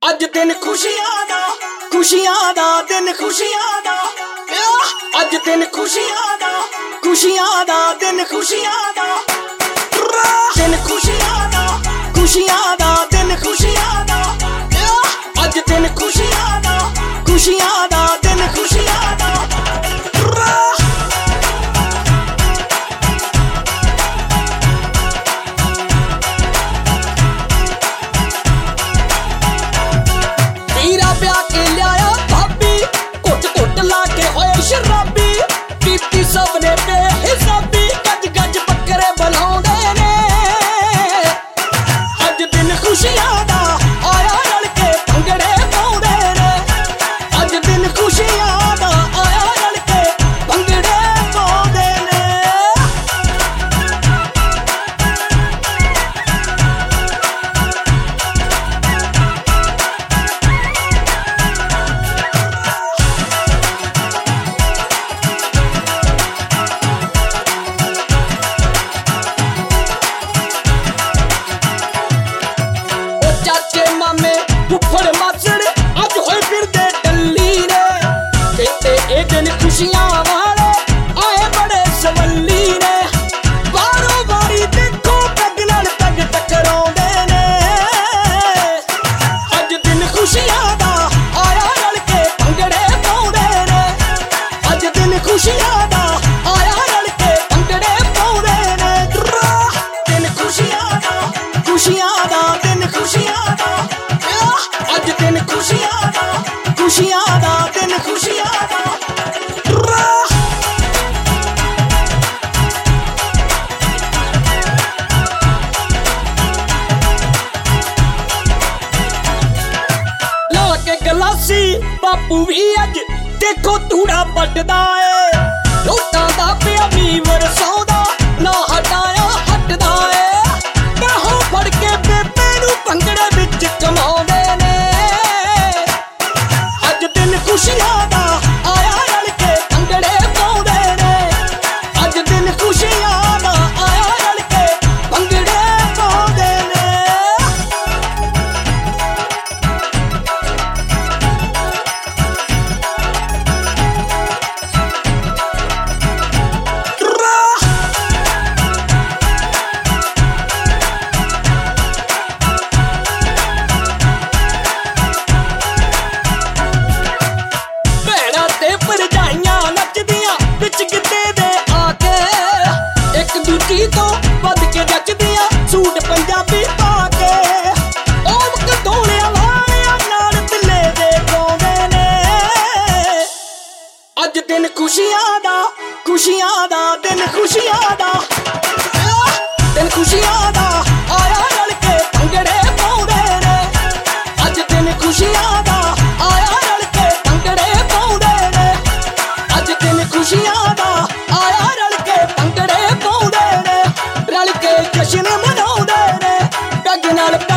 ਅੱਜ ਦਿਨ ਖੁਸ਼ੀਆਂ ਦਾ ਦਿਨ ਖੁਸ਼ੀਆਂ ਦਾ ਅੱਜ ਦਿਨ ਖੁਸ਼ੀਆਂ ਦਾ ਦਿਨ ਖੁਸ਼ੀਆਂ ਦਾ ਦਿਨ ਖੁਸ਼ੀਆਂ ਦਾ ਦਿਨ ਖੁਸ਼ੀਆਂ ਦਾ ਅੱਜ ਦਿਨ ਖੁਸ਼ੀਆਂ ਦਾ ਦਿਨ ਖੁਸ਼ੀਆਂ ਦਾ ਵੀਰਾ ਪਿਆ ਕੇ ਲਿਆਇਆ ਭਾਬੀ ਘੁੱਟ ਲਾ ਕੇ ਹੋਏ ਸ਼ਰਾਬੀ ਪੀਤੀ ਸਭ ਨੇ ਬੇਹਿਸਾਬੀ ਗੱਜ ਬੱਕਰੇ ਬੁਲਾਉਂਦੇ ਨੇ ਅੱਜ ਦਿਨ ਖੁਸ਼ੀਆਂ ਦਾ ਆਇਆ ਰਲ ਕੇ ਭੰਗੜੇ ਪਾਉਂਦੇ ਨੇ ਅੱਜ ਦਿਨ ਖੁਸ਼ੀਆਂ ਦਾ ਆਇਆ ਰਲ ਕੇ ਭੰਗੜੇ ਪਾਉਂਦੇ ਨੇ ਚਾਚੇ ਮਾਮੇ ਫੁੱਫੜ ਮਾਸੜ ਅੱਜ ਹੋਏ ਫਿਰਦੇ ਟੱਲੀ ਨੇ ਕਹਿੰਦੇ ਇਹ ਦਿਨ ਖੁਸ਼ੀਆਂ ਵਾਲੇ ਆਏ ਬੜੇ ਸਵੱਲੀ ਨੇ ਵਾਰੋ ਵਾਰੀ ਦੇਖੋ ਪੈਗ ਨਾਲ ਪੈਗ ਟਕਰਾਉਂਦੇ ਨੇ ਅੱਜ ਦਿਨ ਖੁਸ਼ੀਆਂ ਦਾ ਆਇਆ ਰਲ ਕੇ ਭੰਗੜੇ ਪਾਉਂਦੇ ਨੇ ਅੱਜ ਦਿਨ ਖੁਸ਼ੀਆਂ ਦਾ ਆਇਆ ਰਲ ਕੇ ਭੰਗੜੇ ਪਾਉਂਦੇ ਨੇ ਦਿਨ ਖੁਸ਼ੀਆਂ ਦਾ ਦਿਨ ਖੁਸ਼ੀਆਂ ਦਾ ਅੱਜ ਦਿਨ ਖੁਸ਼ੀਆਂ ਦਾ ਦਿਨ ਖੁਸ਼ੀਆਂ ਦਾ ਲਾ ਕੇ ਗਲਾਸੀ ਬਾਪੂ ਵੀ ਅੱਜ ਦੇਖੋ ਧੂੜਾ ਵੱਟਦਾ ਏ ਲੋਟਾਂ ਦਾ ਪਿਆ ਮੀਂਹ ਵਰਸਾਉਂਦਾ ਨਾ ਹਟਾਇਆ ਹਟਦਾ ਏ ਬਾਹੋਂ ਫੜ ਕੇ ਬੇਬੇ ਨੂੰ ਭੰਗੜੇ ਵਿੱਚ ਕਮਾਉਂਦੇ ਨੇ ਅੱਜ ਦਿਨ ਖੁਸ਼ੀਆਂ ਦਾ ਆਇਆ ਰਲ ਕੇ ਭੰਗੜੇ ਪਾਉਂਦੇ ਨੇ ਅੱਜ ਦਿਨ ਖੁਸ਼ੀਆਂ ਦਾ ਆਇਆ ਰਲ ਕੇ ਭੰਗੜੇ ਪਾਉਂਦੇ ਨੇ ਭੈਣਾਂ ਤੇ ਭਰਜਾਈਆਂ ਨੱਚਦੀਆਂ ਵਿੱਚ ਗਿੱਧੇ ਦੇ ਆ ਕੇ ਇੱਕ ਦੂਜੀ ਤੋਂ ਵੱਧ ਕੇ ਜੱਚਦੀਆਂ ਸੂਟ ਪੰਜਾਬੀ ਪਾ ਕੇ ਉਹ ਕਟੋਲਿਆਂ ਵਾਲਿਆਂ ਨਾਲ ਤਿੱਲੇ ਦੇ ਗਾਉਂਦੇ ਨੇ ਅੱਜ ਦਿਨ ਖੁਸ਼ੀਆਂ ਦਾ ਦਿਨ ਖੁਸ਼ੀਆਂ ਦਾ ਦਿਨ ਖੁਸ਼ੀਆਂ ਦਾ ਆਇਆ ਰਲ ਕੇ ਭੰਗੜੇ ਪਾਉਂਦੇ ਨੇ ਅੱਜ ਦਿਨ ਖੁਸ਼ੀਆਂ ਦਾ ਆਇਆ ਰਲ ਕੇ ਭੰਗੜੇ ਪਾਉਂਦੇ ਨੇ ਅੱਜ ਦਿਨ ਖੁਸ਼ੀਆਂ ਦਾ ਆਇਆ ਰਲ ਕੇ ਭੰਗੜੇ ਪਾਉਂਦੇ ਨੇ ਰਲ ਕੇ ਜਸ਼ਨ ਮਨਾਉਂਦੇ ਨੇ ਪੈਗ ਨਾਲ